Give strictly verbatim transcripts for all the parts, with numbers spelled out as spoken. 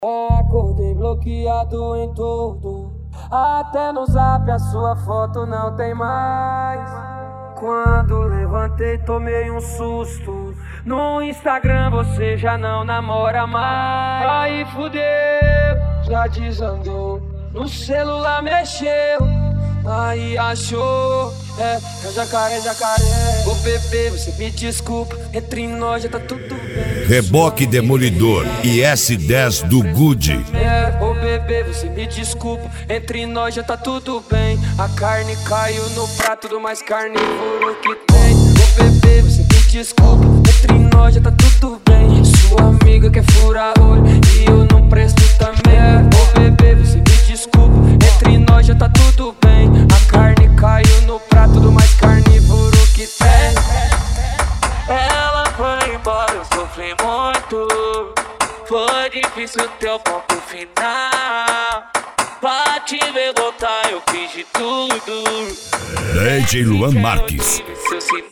Acordei bloqueado em tudo, até no zap a sua foto não tem mais. Quando levantei tomei um susto, no Instagram você já não namora mais. Aí fudeu, já desandou, no celular mexeu, aí achou, é, é jacaré, jacaré. Ô bebê, você me desculpa, entre nós já tá tudo bem. Reboque Demolidor e S dez do Good. É, ô bebê, você me desculpa, entre nós já tá tudo bem. A carne caiu no prato do mais carnívoro que tem. Ô bebê, você me desculpa, entre nós já tá tudo bem. Sua amiga quer furar olho e eu não presto também. É, ô bebê, você me desculpa, entre nós já tá tudo bem. A carne caiu no prato do mais carnívoro que tem. Ela foi embora, eu sofri muito. Foi difícil teu ponto final. Pra te ver voltar eu fiz de tudo. D J Luan Marques. Seu sinal.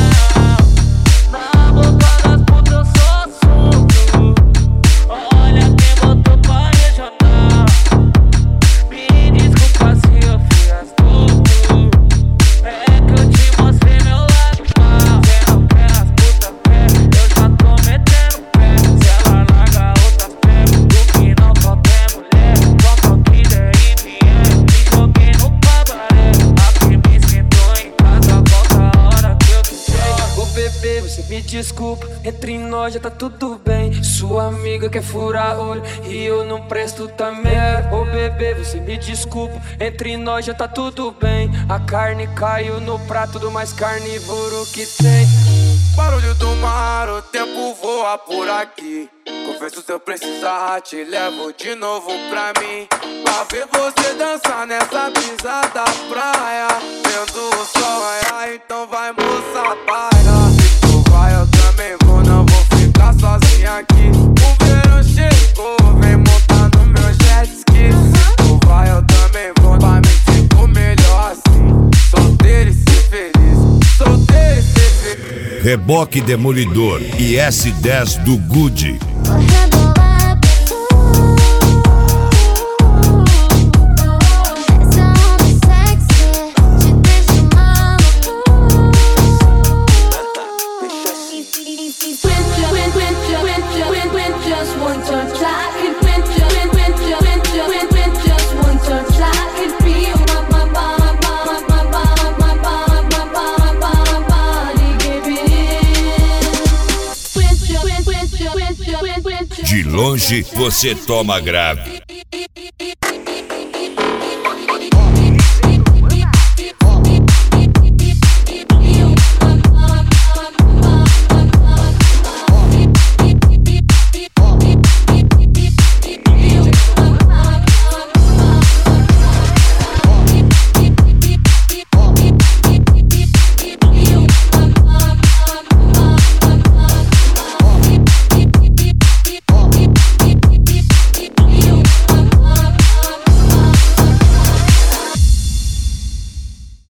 Na boca das putas eu sou assunto. Olha quem botou pra regional. Me desculpa se eu fui astuto. É que eu te mostrei meu lado mal. Você não quer as putas pé, eu já tô metendo pé. Se ela larga outras pé, do que não só tem mulher. Só que der e vier, me joguei no cabaré. Aqui me sentou em casa, volta a hora que eu quiser. Ô bebê, você me desculpa, entre nós já tá tudo bem. Sua amiga quer furar olho e eu não presto também. É, ô bebê, você me desculpa, entre nós já tá tudo bem. A carne caiu no prato do mais carnívoro que tem. Barulho do mar, o tempo voa por aqui. Confesso, se eu precisar, te levo de novo pra mim. Pra ver você dançar nessa brisa da praia. Vendo o sol raiar, então vai moça, baila. Se tu vai, eu também vou, não vou ficar sozinha aqui. O verão chegou, vem montar no meu jet ski. Se tu vai, eu também vou, pra me sinto melhor assim. Solteiro e ser feliz, solteiro e ser feliz. Reboque Demolidor e S dez do Good. De longe você toma grave.